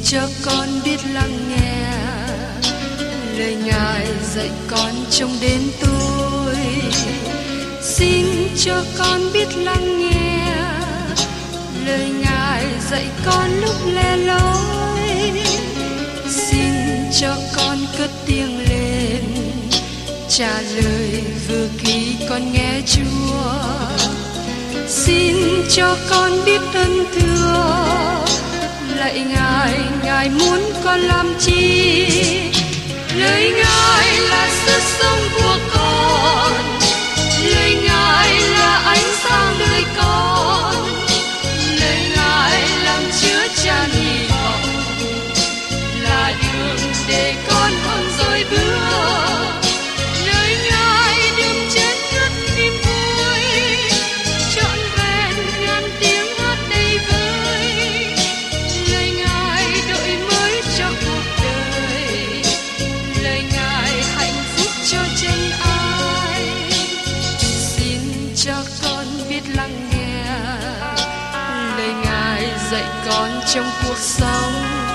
cho con biết lắng nghe lời Ngài dạy con trong đêm tối. Xin cho con biết lắng nghe lời Ngài dạy con lúc lẻ loi. Xin cho con cất tiếng lên trả lời vừa khi con nghe Chúa. Xin cho con biết ơn thưa lạy Ngài, Ngài muốn con làm chi? Lời Ngài là sức sống của con, lời Ngài là ánh sáng đời con, lời Ngài làm chứa chan hy vọng, là đường để con không dối bước. Lời Ngài đừng chết ngất niềm vui, trọn vẹn ngàn tiếng hát đầy vơi. Lời Ngài đổi mới cho cuộc đời, lời Ngài hạnh phúc cho chân ai. Xin cho con biết lắng nghe lời Ngài dạy con trong cuộc sống.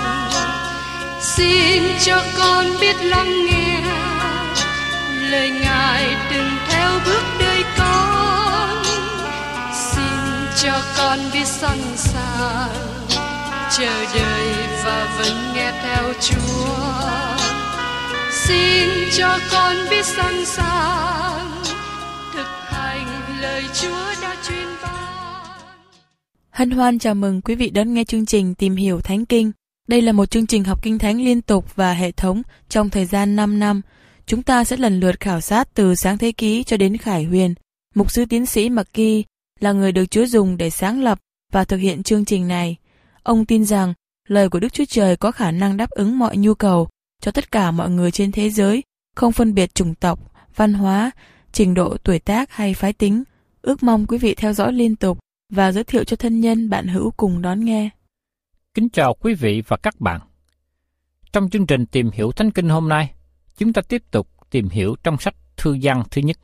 Xin cho con biết lắng nghe lời Ngài đừng theo bước đời con. Xin cho con biết sẵn sàng chờ đợi và vẫn nghe theo Chúa. Xin cho con biết sẵn sàng thực hành lời Chúa đã truyền ban. Hân hoan chào mừng quý vị đón nghe chương trình Tìm hiểu Thánh Kinh. Đây là một chương trình học Kinh Thánh liên tục và hệ thống trong thời gian 5 năm. Chúng ta sẽ lần lượt khảo sát từ Sáng Thế Ký cho đến Khải Huyền. Mục sư tiến sĩ McGee là người được Chúa dùng để sáng lập và thực hiện chương trình này. Ông tin rằng lời của Đức Chúa Trời có khả năng đáp ứng mọi nhu cầu cho tất cả mọi người trên thế giới, không phân biệt chủng tộc, văn hóa, trình độ tuổi tác hay phái tính. Ước mong quý vị theo dõi liên tục và giới thiệu cho thân nhân bạn hữu cùng đón nghe. Kính chào quý vị và các bạn. Trong chương trình Tìm hiểu Thánh Kinh hôm nay, chúng ta tiếp tục tìm hiểu trong sách Thư Giăng thứ nhất.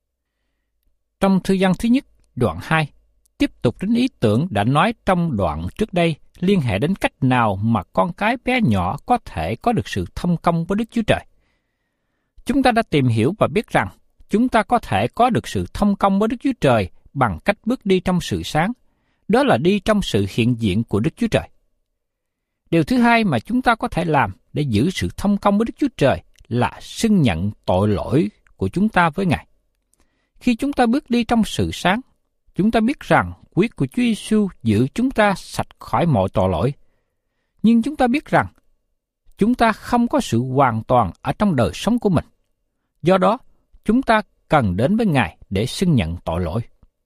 Trong Thư Giăng thứ nhất, đoạn 2, tiếp tục đến ý tưởng đã nói trong đoạn trước đây liên hệ đến cách nào mà con cái bé nhỏ có thể có được sự thông công với Đức Chúa Trời. Chúng ta đã tìm hiểu và biết rằng chúng ta có thể có được sự thông công với Đức Chúa Trời bằng cách bước đi trong sự sáng, đó là đi trong sự hiện diện của Đức Chúa Trời. Điều thứ hai mà chúng ta có thể làm để giữ sự thông công với Đức Chúa Trời là xưng nhận tội lỗi của chúng ta với Ngài. Khi chúng ta bước đi trong sự sáng, chúng ta biết rằng huyết của Chúa Giêsu giữ chúng ta sạch khỏi mọi tội lỗi. Nhưng chúng ta biết rằng chúng ta không có sự hoàn toàn ở trong đời sống của mình. Do đó, chúng ta cần đến với Ngài để xưng nhận tội lỗi.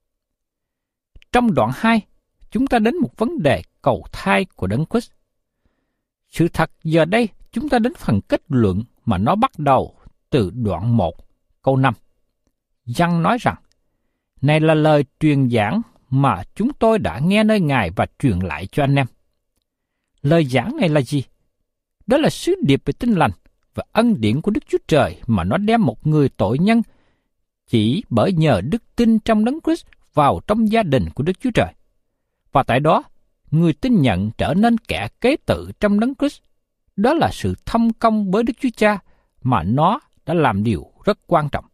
Trong đoạn 2, chúng ta đến một vấn đề cầu thai của Đấng Christ. Sự thật giờ đây chúng ta đến phần kết luận mà nó bắt đầu từ đoạn 1, câu 5. Giăng nói rằng, này là lời truyền giảng mà chúng tôi đã nghe nơi Ngài và truyền lại cho anh em. Lời giảng này là gì? Đó là sứ điệp về Tin Lành và ân điển của Đức Chúa Trời mà nó đem một người tội nhân chỉ bởi nhờ đức tin trong Đấng Christ vào trong gia đình của Đức Chúa Trời. Và tại đó, người tin nhận trở nên kẻ kế tự trong Đấng Christ. Đó là sự thông công với Đức Chúa Cha mà nó đã làm điều rất quan trọng.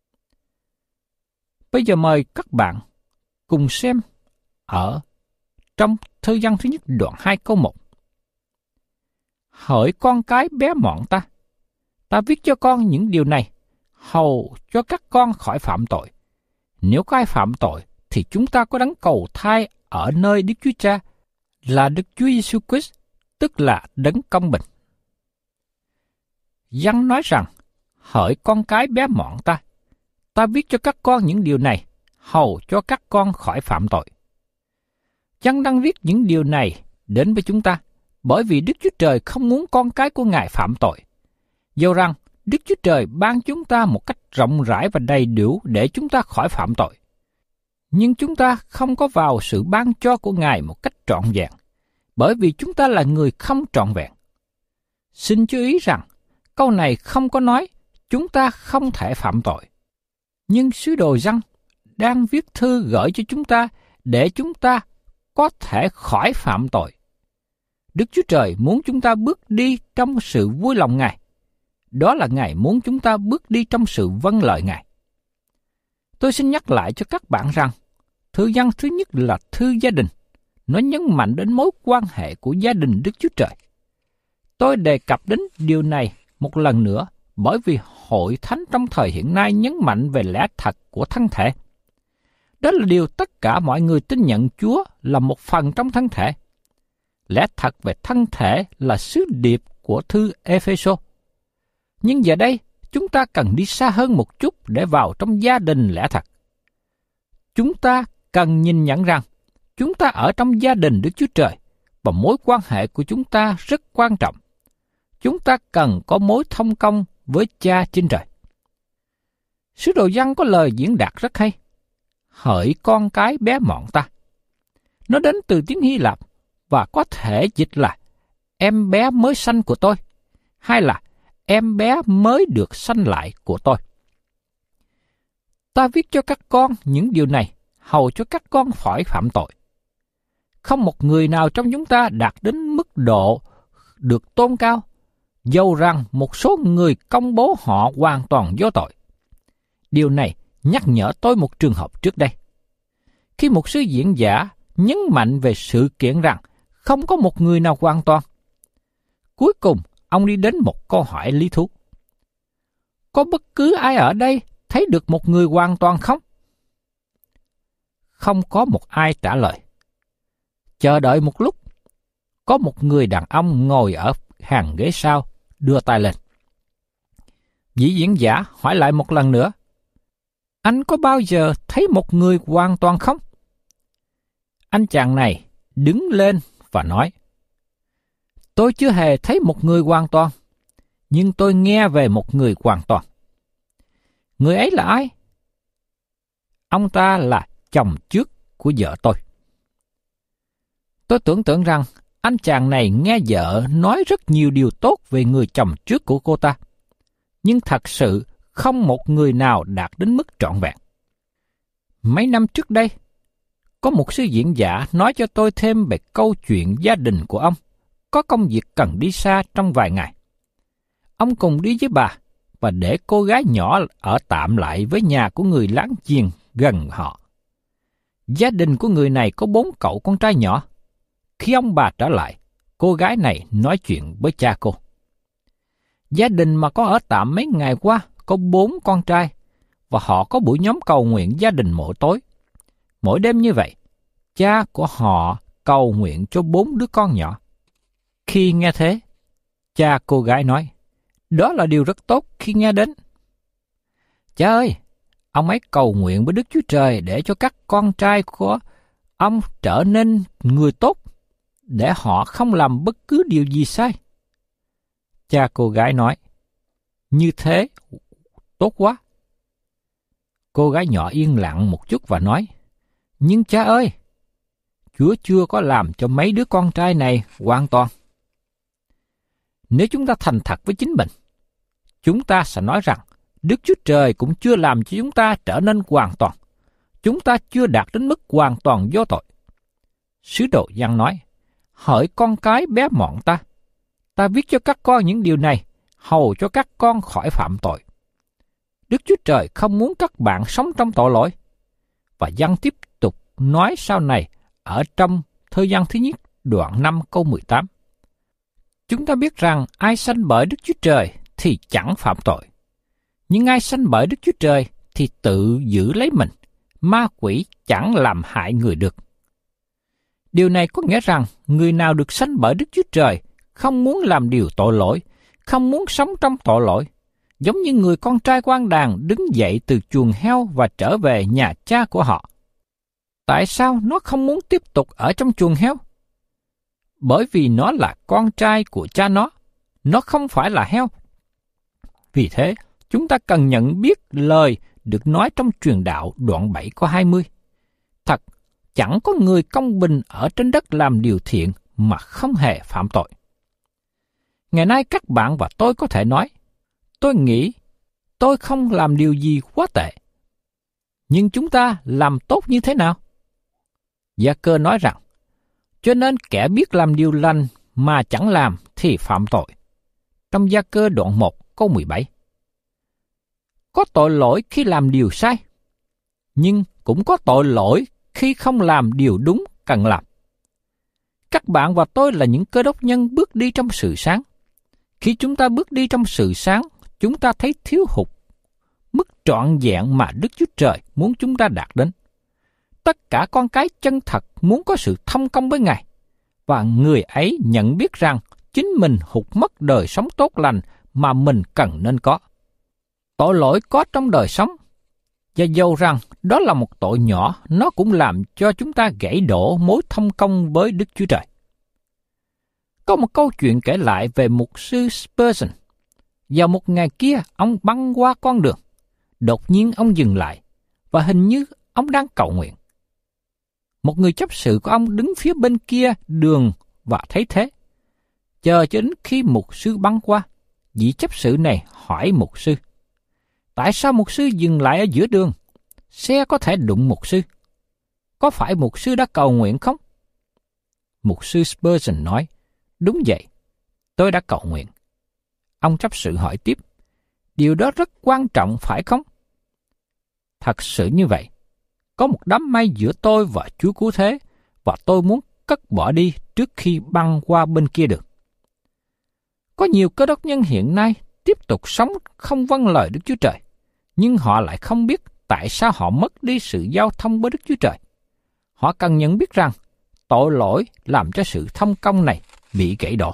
Bây giờ mời các bạn cùng xem ở trong Thư Giăng thứ nhất đoạn 2 câu 1. Hỡi con cái bé mọn ta, ta viết cho con những điều này, hầu cho các con khỏi phạm tội. Nếu có ai phạm tội, thì chúng ta có đấng cầu thai ở nơi Đức Chúa Cha, là Đức Chúa Giêsu Christ, tức là đấng công bình. Giăng nói rằng, hỡi con cái bé mọn ta, ta viết cho các con những điều này, hầu cho các con khỏi phạm tội. Giăng đang viết những điều này đến với chúng ta, bởi vì Đức Chúa Trời không muốn con cái của Ngài phạm tội. Dầu rằng Đức Chúa Trời ban chúng ta một cách rộng rãi và đầy đủ để chúng ta khỏi phạm tội. Nhưng chúng ta không có vào sự ban cho của Ngài một cách trọn vẹn, bởi vì chúng ta là người không trọn vẹn. Xin chú ý rằng, câu này không có nói chúng ta không thể phạm tội. Nhưng sứ đồ Giăng đang viết thư gửi cho chúng ta để chúng ta có thể khỏi phạm tội. Đức Chúa Trời muốn chúng ta bước đi trong sự vui lòng Ngài. Đó là Ngài muốn chúng ta bước đi trong sự vâng lời Ngài. Tôi xin nhắc lại cho các bạn rằng, thư văn thứ nhất là thư gia đình. Nó nhấn mạnh đến mối quan hệ của gia đình Đức Chúa Trời. Tôi đề cập đến điều này một lần nữa bởi vì hội thánh trong thời hiện nay nhấn mạnh về lẽ thật của thân thể. Đó là điều tất cả mọi người tin nhận Chúa là một phần trong thân thể. Lẽ thật về thân thể là sứ điệp của thư Ê-phê-sô. Nhưng giờ đây, chúng ta cần đi xa hơn một chút để vào trong gia đình lẽ thật. Chúng ta cần nhìn nhận rằng, chúng ta ở trong gia đình Đức Chúa Trời và mối quan hệ của chúng ta rất quan trọng. Chúng ta cần có mối thông công với Cha trên trời. Sứ đồ Giăng có lời diễn đạt rất hay. Hỡi con cái bé mọn ta. Nó đến từ tiếng Hy Lạp và có thể dịch là em bé mới sanh của tôi, hay là em bé mới được sanh lại của tôi. Ta viết cho các con những điều này, hầu cho các con khỏi phạm tội. Không một người nào trong chúng ta đạt đến mức độ được tôn cao, dầu rằng một số người công bố họ hoàn toàn vô tội. Điều này nhắc nhở tôi một trường hợp trước đây. Khi một sứ diễn giả nhấn mạnh về sự kiện rằng không có một người nào hoàn toàn, cuối cùng ông đi đến một câu hỏi lý thú. Có bất cứ ai ở đây thấy được một người hoàn toàn không? Không có một ai trả lời. Chờ đợi một lúc, có một người đàn ông ngồi ở hàng ghế sau đưa tay lên. Vị diễn giả hỏi lại một lần nữa. Anh có bao giờ thấy một người hoàn toàn không? Anh chàng này đứng lên và nói, tôi chưa hề thấy một người hoàn toàn, nhưng tôi nghe về một người hoàn toàn. Người ấy là ai? Ông ta là chồng trước của vợ tôi. Tôi tưởng tượng rằng anh chàng này nghe vợ nói rất nhiều điều tốt về người chồng trước của cô ta, nhưng thật sự không một người nào đạt đến mức trọn vẹn. Mấy năm trước đây, có một sứ diễn giả nói cho tôi thêm về câu chuyện gia đình của ông, có công việc cần đi xa trong vài ngày. Ông cùng đi với bà và để cô gái nhỏ ở tạm lại với nhà của người láng giềng gần họ. Gia đình của người này có 4 cậu con trai nhỏ. Khi ông bà trở lại, cô gái này nói chuyện với cha cô. Gia đình mà có ở tạm mấy ngày qua có 4 con trai, và họ có buổi nhóm cầu nguyện gia đình mỗi tối. Mỗi đêm như vậy, cha của họ cầu nguyện cho 4 đứa con nhỏ. Khi nghe thế, cha cô gái nói, đó là điều rất tốt khi nghe đến. Cha ơi, ông ấy cầu nguyện với Đức Chúa Trời để cho các con trai của ông trở nên người tốt, để họ không làm bất cứ điều gì sai. Cha cô gái nói, như thế, tốt quá. Cô gái nhỏ yên lặng một chút và nói, nhưng cha ơi, Chúa chưa có làm cho mấy đứa con trai này hoàn toàn. Nếu chúng ta thành thật với chính mình, chúng ta sẽ nói rằng Đức Chúa Trời cũng chưa làm cho chúng ta trở nên hoàn toàn. Chúng ta chưa đạt đến mức hoàn toàn vô tội. Sứ đồ Giăng nói, hỡi con cái bé mọn ta, ta viết cho các con những điều này, hầu cho các con khỏi phạm tội. Đức Chúa Trời không muốn các bạn sống trong tội lỗi. Và Giăng tiếp tục nói sau này ở trong Thơ Giăng thứ nhất đoạn 5 câu 18. Chúng ta biết rằng ai sanh bởi Đức Chúa Trời thì chẳng phạm tội. Nhưng ai sanh bởi Đức Chúa Trời thì tự giữ lấy mình, ma quỷ chẳng làm hại người được. Điều này có nghĩa rằng người nào được sanh bởi Đức Chúa Trời không muốn làm điều tội lỗi, không muốn sống trong tội lỗi, giống như người con trai quan đàn đứng dậy từ chuồng heo và trở về nhà cha của họ. Tại sao nó không muốn tiếp tục ở trong chuồng heo? Bởi vì nó là con trai của cha nó không phải là heo. Vì thế, chúng ta cần nhận biết lời được nói trong Truyền Đạo đoạn 7 câu 20. Thật, chẳng có người công bình ở trên đất làm điều thiện mà không hề phạm tội. Ngày nay các bạn và tôi có thể nói, tôi nghĩ tôi không làm điều gì quá tệ. Nhưng chúng ta làm tốt như thế nào? Gia-cơ nói rằng, cho nên kẻ biết làm điều lành mà chẳng làm thì phạm tội. Trong Gia Cơ đoạn 1 câu 17. Có tội lỗi khi làm điều sai, nhưng cũng có tội lỗi khi không làm điều đúng cần làm. Các bạn và tôi là những Cơ Đốc nhân bước đi trong sự sáng. Khi chúng ta bước đi trong sự sáng, chúng ta thấy thiếu hụt mức trọn vẹn mà Đức Chúa Trời muốn chúng ta đạt đến. Tất cả con cái chân thật muốn có sự thông công với Ngài, và người ấy nhận biết rằng chính mình hụt mất đời sống tốt lành mà mình cần nên có. Tội lỗi có trong đời sống, và dầu rằng đó là một tội nhỏ, nó cũng làm cho chúng ta gãy đổ mối thông công với Đức Chúa Trời. Có một câu chuyện kể lại về mục sư Spurgeon. Vào một ngày kia, ông băng qua con đường. Đột nhiên ông dừng lại, và hình như ông đang cầu nguyện. Một người chấp sự của ông đứng phía bên kia đường và thấy thế. Chờ cho đến khi mục sư băng qua, vị chấp sự này hỏi mục sư: tại sao mục sư dừng lại ở giữa đường? Xe có thể đụng mục sư. Có phải mục sư đã cầu nguyện không? Mục sư Spurgeon nói: đúng vậy, tôi đã cầu nguyện. Ông chấp sự hỏi tiếp: điều đó rất quan trọng phải không? Thật sự như vậy. Có một đám mây giữa tôi và Chúa Cứu Thế, và tôi muốn cất bỏ đi trước khi băng qua bên kia đường. Có nhiều Cơ Đốc nhân hiện nay tiếp tục sống không vâng lời Đức Chúa Trời, nhưng họ lại không biết tại sao họ mất đi sự giao thông với Đức Chúa Trời. Họ cần nhận biết rằng tội lỗi làm cho sự thông công này bị gãy đổ.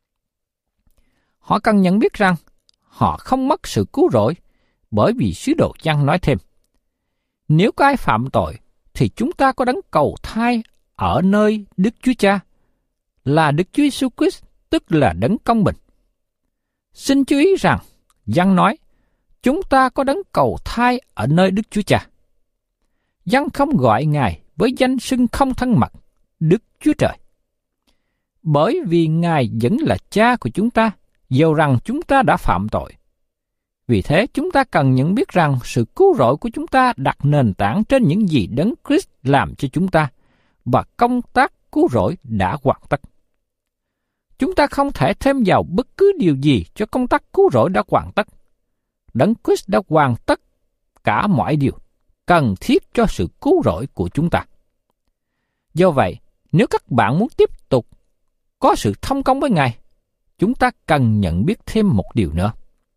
Họ cần nhận biết rằng họ không mất sự cứu rỗi, bởi vì sứ đồ Giăng nói thêm: nếu có ai phạm tội, thì chúng ta có đấng cầu thay ở nơi Đức Chúa Cha, là Đức Chúa Giêsu Christ, tức là đấng công bình. Xin chú ý rằng, Giăng nói, chúng ta có đấng cầu thay ở nơi Đức Chúa Cha. Giăng không gọi Ngài với danh xưng không thân mật, Đức Chúa Trời. Bởi vì Ngài vẫn là Cha của chúng ta, dầu rằng chúng ta đã phạm tội. Vì thế, chúng ta cần nhận biết rằng sự cứu rỗi của chúng ta đặt nền tảng trên những gì Đấng Christ làm cho chúng ta, và công tác cứu rỗi đã hoàn tất. Chúng ta không thể thêm vào bất cứ điều gì cho công tác cứu rỗi đã hoàn tất. Đấng Christ đã hoàn tất cả mọi điều cần thiết cho sự cứu rỗi của chúng ta. Do vậy, nếu các bạn muốn tiếp tục có sự thông công với Ngài, chúng ta cần nhận biết thêm một điều nữa.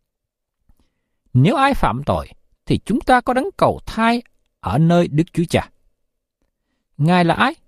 Nếu ai phạm tội, thì chúng ta có đấng cầu thay ở nơi Đức Chúa Cha. Ngài là ai?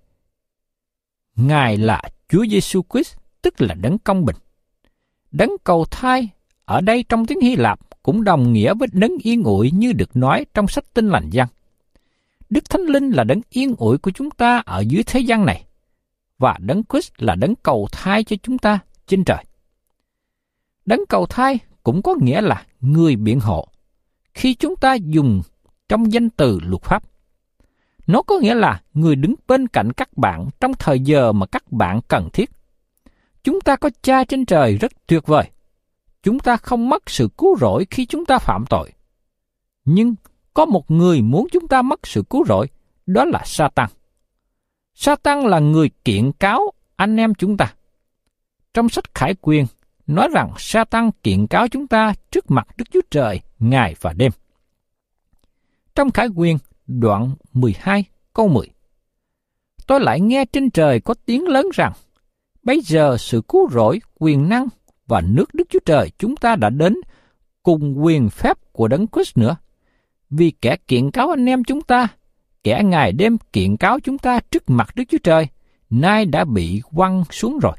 Ngài là Chúa Giêsu Christ, tức là đấng công bình. Đấng cầu thay ở đây trong tiếng Hy Lạp cũng đồng nghĩa với đấng yên ủi như được nói trong sách Tin Lành Giăng. Đức Thánh Linh là đấng yên ủi của chúng ta ở dưới thế gian này, và đấng Christ là đấng cầu thay cho chúng ta trên trời. Đấng cầu thay cũng có nghĩa là người biện hộ, khi chúng ta dùng trong danh từ luật pháp. Nó có nghĩa là người đứng bên cạnh các bạn trong thời giờ mà các bạn cần thiết. Chúng ta có Cha trên trời rất tuyệt vời. Chúng ta không mất sự cứu rỗi khi chúng ta phạm tội. Nhưng có một người muốn chúng ta mất sự cứu rỗi, đó là Sa-tan. Sa-tan là người kiện cáo anh em chúng ta. Trong sách Khải Quyền nói rằng Sa-tan kiện cáo chúng ta trước mặt Đức Chúa Trời ngày và đêm. Trong Khải Quyền đoạn 12 câu 10: tôi lại nghe trên trời có tiếng lớn rằng, bây giờ sự cứu rỗi, quyền năng và nước Đức Chúa Trời chúng ta đã đến, cùng quyền phép của Đấng Christ nữa. Vì kẻ kiện cáo anh em chúng ta, kẻ ngày đêm kiện cáo chúng ta trước mặt Đức Chúa Trời, nay đã bị quăng xuống rồi.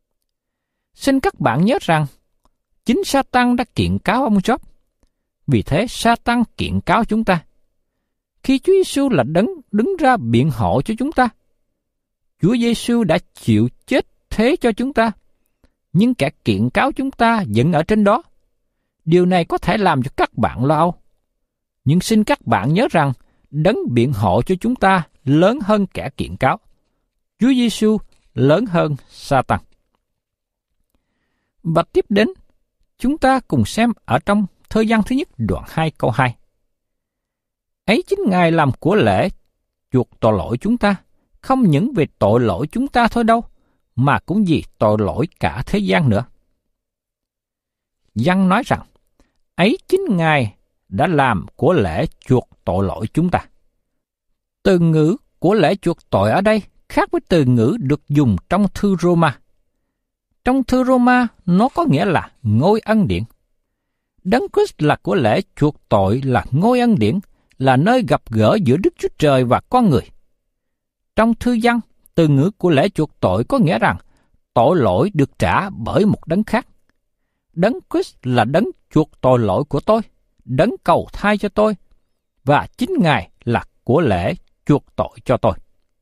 Xin các bạn nhớ rằng, chính Sa-tan đã kiện cáo ông Job. Vì thế Sa-tan kiện cáo chúng ta. Khi Chúa Giêsu là đấng đứng ra biện hộ cho chúng ta, Chúa Giêsu đã chịu chết thế cho chúng ta, nhưng kẻ kiện cáo chúng ta vẫn ở trên đó. Điều này có thể làm cho các bạn lo âu. Nhưng xin các bạn nhớ rằng, đấng biện hộ cho chúng ta lớn hơn kẻ kiện cáo. Chúa Giêsu lớn hơn Sa-tan. Và tiếp đến, chúng ta cùng xem ở trong Thơ Giăng thứ nhất đoạn 2 câu 2. Ấy chính Ngài làm của lễ chuộc tội lỗi chúng ta, không những về tội lỗi chúng ta thôi đâu, mà cũng vì tội lỗi cả thế gian nữa. Giăng nói rằng, ấy chính Ngài đã làm của lễ chuộc tội lỗi chúng ta. Từ ngữ của lễ chuộc tội ở đây khác với từ ngữ được dùng trong thư Roma. Trong thư Roma, nó có nghĩa là ngôi ân điển. Đấng Christ là của lễ chuộc tội, là ngôi ân điển, là nơi gặp gỡ giữa Đức Chúa Trời và con người. Trong thư Giăng, từ ngữ của lễ chuộc tội có nghĩa rằng tội lỗi được trả bởi một đấng khác. Đấng Christ là đấng chuộc tội lỗi của tôi, đấng cầu thay cho tôi, và chính Ngài là của lễ chuộc tội cho tôi.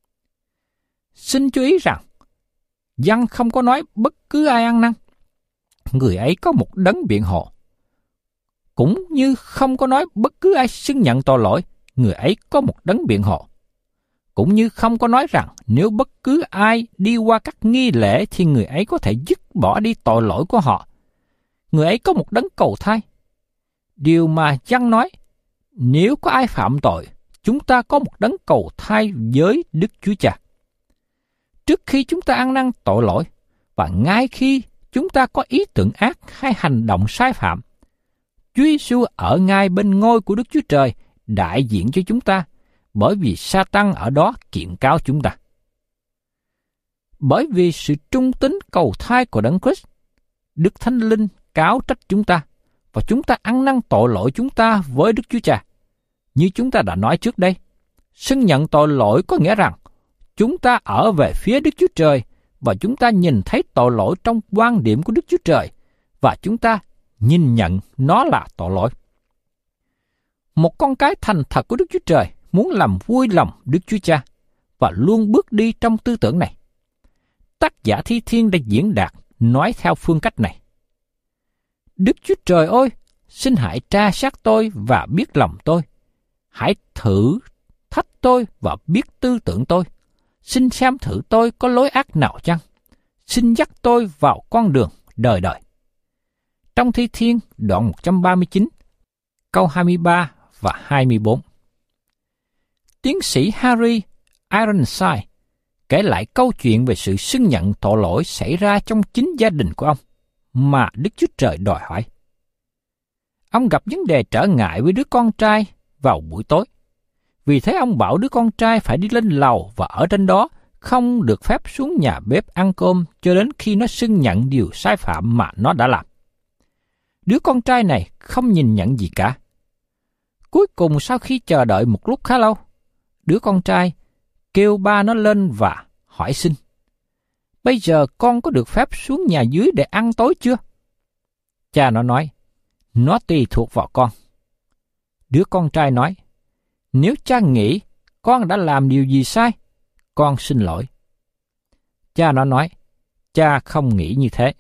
Xin chú ý rằng, Giăng không có nói bất cứ ai ăn năn, người ấy có một đấng biện hộ. Cũng như không có nói bất cứ ai xưng nhận tội lỗi, người ấy có một đấng biện hộ. Cũng như không có nói rằng nếu bất cứ ai đi qua các nghi lễ thì người ấy có thể dứt bỏ đi tội lỗi của họ. Người ấy có một đấng cầu thay. Điều mà Giăng nói, nếu có ai phạm tội, chúng ta có một đấng cầu thay với Đức Chúa Cha. Trước khi chúng ta ăn năn tội lỗi, và ngay khi chúng ta có ý tưởng ác hay hành động sai phạm, Chúa Giêsu ở ngay bên ngôi của Đức Chúa Trời đại diện cho chúng ta, bởi vì Sa-tan ở đó kiện cáo chúng ta. Bởi vì sự trung tín cầu thay của Đấng Christ, Đức Thánh Linh cáo trách chúng ta, và chúng ta ăn năn tội lỗi chúng ta với Đức Chúa Cha. Như chúng ta đã nói trước đây, xưng nhận tội lỗi có nghĩa rằng chúng ta ở về phía Đức Chúa Trời và chúng ta nhìn thấy tội lỗi trong quan điểm của Đức Chúa Trời và chúng ta nhìn nhận nó là tội lỗi. Một con cái thành thật của Đức Chúa Trời muốn làm vui lòng Đức Chúa Cha và luôn bước đi trong tư tưởng này. Tác giả Thi Thiên đã diễn đạt nói theo phương cách này: Đức Chúa Trời ơi, xin hãy tra xét tôi và biết lòng tôi. Hãy thử thách tôi và biết tư tưởng tôi. Xin xem thử tôi có lối ác nào chăng. Xin dắt tôi vào con đường đời đời. Trong Thi Thiên đoạn 139, câu 23 và 24. Tiến sĩ Harry Ironside kể lại câu chuyện về sự xưng nhận tội lỗi xảy ra trong chính gia đình của ông mà Đức Chúa Trời đòi hỏi. Ông gặp vấn đề trở ngại với đứa con trai vào buổi tối. Vì thế ông bảo đứa con trai phải đi lên lầu và ở trên đó không được phép xuống nhà bếp ăn cơm cho đến khi nó xưng nhận điều sai phạm mà nó đã làm. Đứa con trai này không nhìn nhận gì cả. Cuối cùng sau khi chờ đợi một lúc khá lâu, đứa con trai kêu ba nó lên và hỏi xin: Bây giờ con có được phép xuống nhà dưới để ăn tối chưa? Cha nó nói: Nó tùy thuộc vào con. Đứa con trai nói: Nếu cha nghĩ con đã làm điều gì sai, con xin lỗi. Cha nó nói: Cha không nghĩ như thế.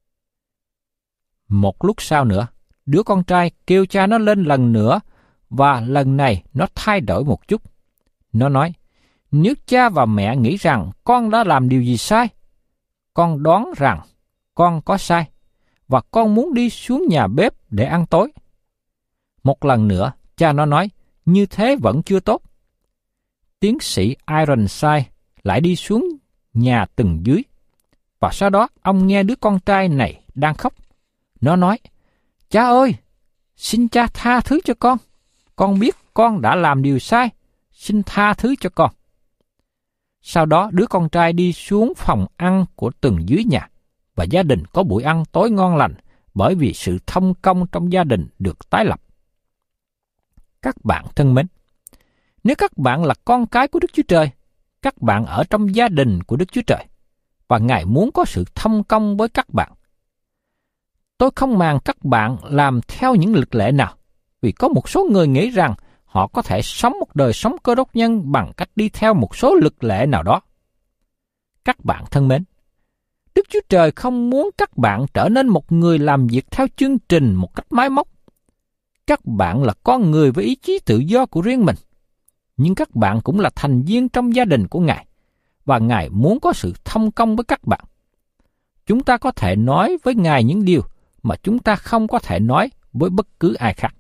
Một lúc sau nữa, đứa con trai kêu cha nó lên lần nữa và lần này nó thay đổi một chút. Nó nói: Nếu cha và mẹ nghĩ rằng con đã làm điều gì sai, con đoán rằng con có sai và con muốn đi xuống nhà bếp để ăn tối. Một lần nữa, cha nó nói: Như thế vẫn chưa tốt. Tiến sĩ Ironside lại đi xuống nhà tầng dưới và sau đó ông nghe đứa con trai này đang khóc. Nó nói: Cha ơi, xin cha tha thứ cho con. Con biết con đã làm điều sai. Xin tha thứ cho con. Sau đó đứa con trai đi xuống phòng ăn của tầng dưới nhà và gia đình có buổi ăn tối ngon lành bởi vì sự thông công trong gia đình được tái lập. Các bạn thân mến, nếu các bạn là con cái của Đức Chúa Trời, các bạn ở trong gia đình của Đức Chúa Trời và Ngài muốn có sự thông công với các bạn. Tôi không màng các bạn làm theo những luật lệ nào, vì có một số người nghĩ rằng họ có thể sống một đời sống cơ đốc nhân bằng cách đi theo một số luật lệ nào đó. Các bạn thân mến, Đức Chúa Trời không muốn các bạn trở nên một người làm việc theo chương trình một cách máy móc. Các bạn là con người với ý chí tự do của riêng mình, nhưng các bạn cũng là thành viên trong gia đình của Ngài, và Ngài muốn có sự thông công với các bạn. Chúng ta có thể nói với Ngài những điều mà chúng ta không có thể nói với bất cứ ai khác.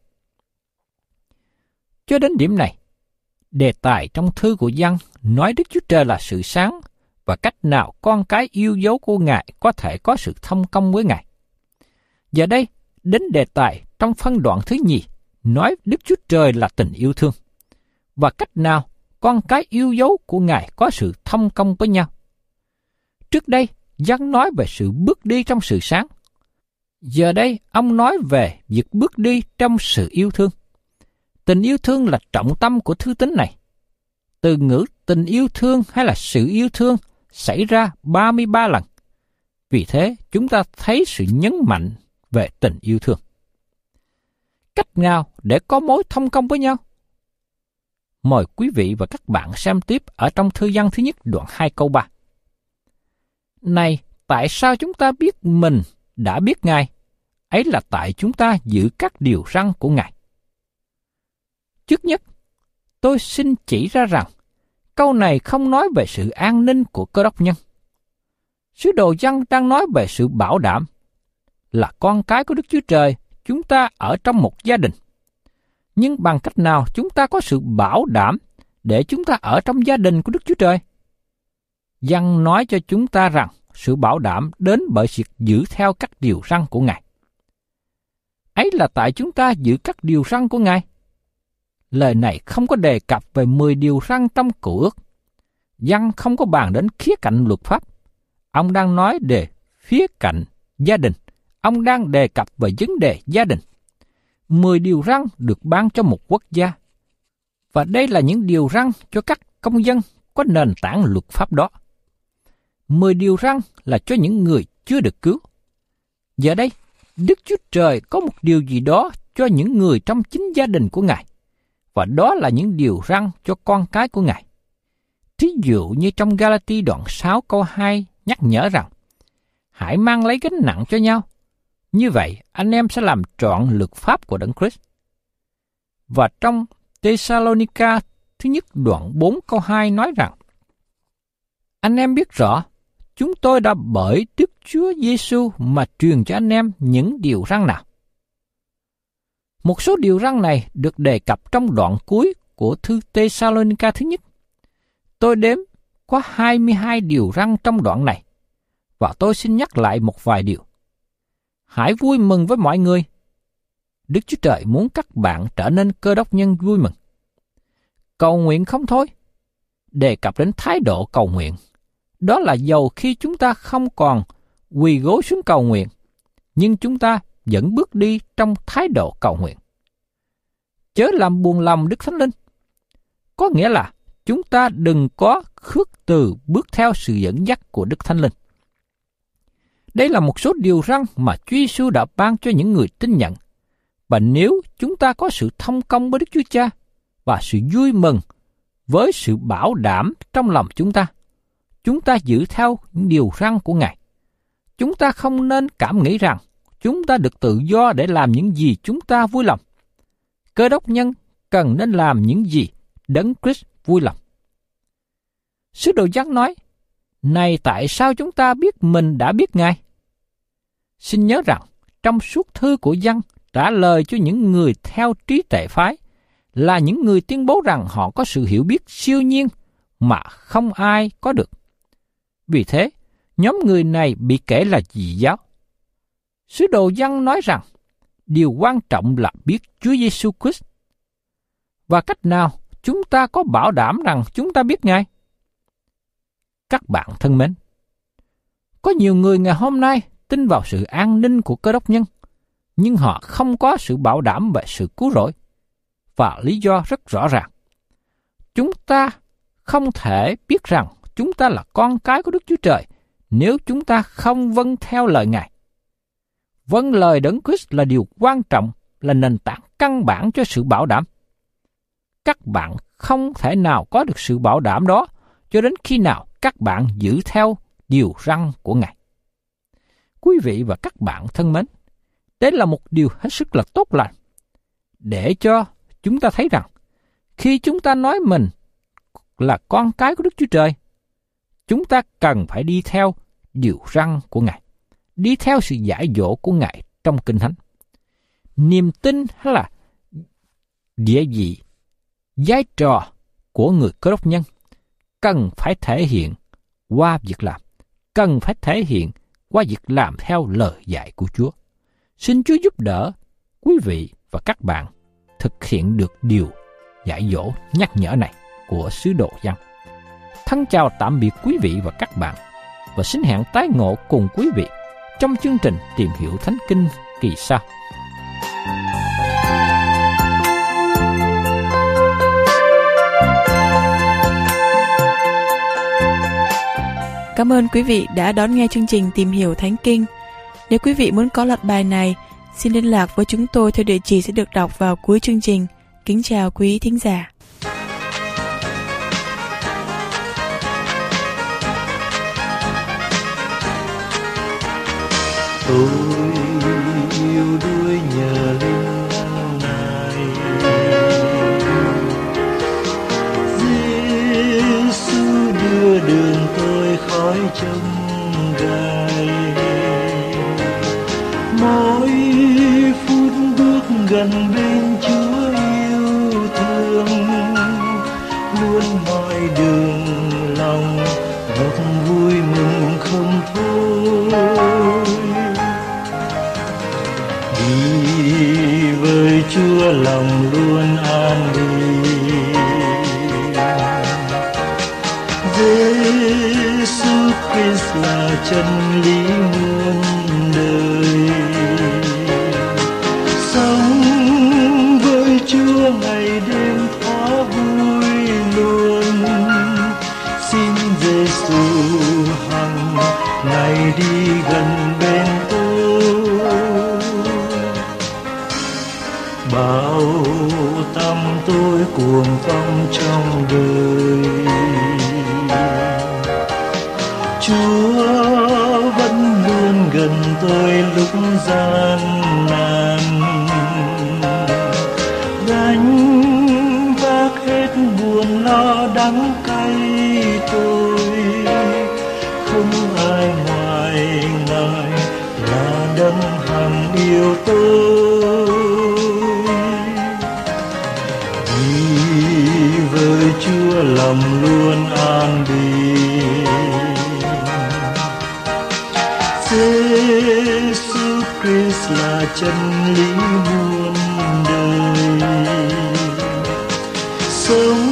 Cho đến điểm này, đề tài trong thư của Giăng nói Đức Chúa Trời là sự sáng và cách nào con cái yêu dấu của Ngài có thể có sự thông công với Ngài. Giờ đây, đến đề tài trong phân đoạn thứ nhì, nói Đức Chúa Trời là tình yêu thương, và cách nào con cái yêu dấu của Ngài có sự thông công với nhau. Trước đây, Giăng nói về sự bước đi trong sự sáng. Giờ đây, ông nói về việc bước đi trong sự yêu thương. Tình yêu thương là trọng tâm của thư tín này. Từ ngữ tình yêu thương hay là sự yêu thương xảy ra 33 lần. Vì thế, chúng ta thấy sự nhấn mạnh về tình yêu thương. Cách nào để có mối thông công với nhau? Mời quý vị và các bạn xem tiếp ở trong thư Giăng thứ nhất đoạn 2 câu 3. Này, tại sao chúng ta biết mình đã biết Ngài? Ấy là tại chúng ta giữ các điều răn của Ngài. Trước nhất, tôi xin chỉ ra rằng, câu này không nói về sự an ninh của Cơ Đốc nhân. Sứ đồ Giăng đang nói về sự bảo đảm, là con cái của Đức Chúa Trời, chúng ta ở trong một gia đình. Nhưng bằng cách nào chúng ta có sự bảo đảm để chúng ta ở trong gia đình của Đức Chúa Trời? Giăng nói cho chúng ta rằng sự bảo đảm đến bởi việc giữ theo các điều răn của Ngài. Ấy là tại chúng ta giữ các điều răn của Ngài. Lời này không có đề cập về 10 điều răn trong Cựu Ước. Giăng không có bàn đến khía cạnh luật pháp. Ông đang nói về khía cạnh gia đình. Ông đang đề cập về vấn đề gia đình. 10 điều răn được ban cho một quốc gia. Và đây là những điều răn cho các công dân có nền tảng luật pháp đó. 10 điều răn là cho những người chưa được cứu. Giờ đây, Đức Chúa Trời có một điều gì đó cho những người trong chính gia đình của Ngài. Và đó là những điều răn cho con cái của Ngài. Thí dụ như trong Galati đoạn 6 câu 2 nhắc nhở rằng, hãy mang lấy gánh nặng cho nhau. Như vậy, anh em sẽ làm trọn luật pháp của Đấng Christ. Và trong Thessalonica thứ nhất đoạn 4 câu 2 nói rằng, anh em biết rõ, chúng tôi đã bởi Đức Chúa Giêsu mà truyền cho anh em những điều răn nào. Một số điều răn này được đề cập trong đoạn cuối của thư Thessalonica thứ nhất. Tôi đếm có 22 điều răn trong đoạn này, và tôi xin nhắc lại một vài điều. Hãy vui mừng với mọi người. Đức Chúa Trời muốn các bạn trở nên cơ đốc nhân vui mừng. Cầu nguyện không thôi. Đề cập đến thái độ cầu nguyện. Đó là dầu khi chúng ta không còn quỳ gối xuống cầu nguyện, nhưng chúng ta vẫn bước đi trong thái độ cầu nguyện. Chớ làm buồn lòng Đức Thánh Linh. Có nghĩa là chúng ta đừng có khước từ bước theo sự dẫn dắt của Đức Thánh Linh. Đây là một số điều răn mà Chúa Giêsu đã ban cho những người tin nhận. Và nếu chúng ta có sự thông công với Đức Chúa Cha và sự vui mừng với sự bảo đảm trong lòng chúng ta giữ theo những điều răn của Ngài. Chúng ta không nên cảm nghĩ rằng chúng ta được tự do để làm những gì chúng ta vui lòng. Cơ đốc nhân cần nên làm những gì Đấng Christ vui lòng. Sứ đồ Giăng nói, này tại sao chúng ta biết mình đã biết Ngài? Xin nhớ rằng, trong suốt thư của Giăng trả lời cho những người theo trí tuệ phái là những người tuyên bố rằng họ có sự hiểu biết siêu nhiên mà không ai có được. Vì thế, nhóm người này bị kể là dị giáo. Sứ đồ Giăng nói rằng, điều quan trọng là biết Chúa Giêsu Christ. Và cách nào chúng ta có bảo đảm rằng chúng ta biết Ngài? Các bạn thân mến, có nhiều người ngày hôm nay tin vào sự an ninh của cơ đốc nhân, nhưng họ không có sự bảo đảm về sự cứu rỗi. Và lý do rất rõ ràng. Chúng ta không thể biết rằng chúng ta là con cái của Đức Chúa Trời nếu chúng ta không vâng theo lời Ngài. Vâng lời Đấng Christ là điều quan trọng, là nền tảng căn bản cho sự bảo đảm. Các bạn không thể nào có được sự bảo đảm đó cho đến khi nào các bạn giữ theo điều răn của Ngài. Quý vị và các bạn thân mến, đây là một điều hết sức là tốt lành, để cho chúng ta thấy rằng khi chúng ta nói mình là con cái của Đức Chúa Trời, chúng ta cần phải đi theo điều răn của Ngài, đi theo sự dạy dỗ của Ngài trong Kinh Thánh. Niềm tin hay là địa vị, vai trò của người cơ đốc nhân cần phải thể hiện qua việc làm, cần phải thể hiện qua việc làm theo lời dạy của Chúa. Xin Chúa giúp đỡ quý vị và các bạn thực hiện được điều dạy dỗ nhắc nhở này của sứ đồ Giăng. Thân chào tạm biệt quý vị và các bạn, và xin hẹn tái ngộ cùng quý vị trong chương trình Tìm Hiểu Thánh Kinh kỳ sau. Cảm ơn quý vị đã đón nghe chương trình Tìm Hiểu Thánh Kinh. Nếu quý vị muốn có loạt bài này, xin liên lạc với chúng tôi theo địa chỉ sẽ được đọc vào cuối chương trình. Kính chào quý thính giả. Tôi yêu đuổi nhờ linh Ngài, Giêsu đưa đường tôi khỏi chông gai. Mỗi phút bước gần bên Chúa yêu thương, luôn mọi đường lòng ngọt vui mừng không thôi. Đi với Chúa lòng luôn an bình. Giêsu Christ là chân lý muôn đời. Sống với Chúa ngày đêm thỏa vui luôn. Xin Giêsu hằng ngày đi gần bên tôi. Bao tâm tôi cuồng phong trong đời, Chúa vẫn luôn gần tôi lúc gian nan. Gánh vác hết buồn lo đắng cay tôi, không ai ngoài Ngài là đấng hằng yêu tôi. Đi với Chúa lòng luôn an bình. Giêsu Christ là chân lý muôn đời. Sống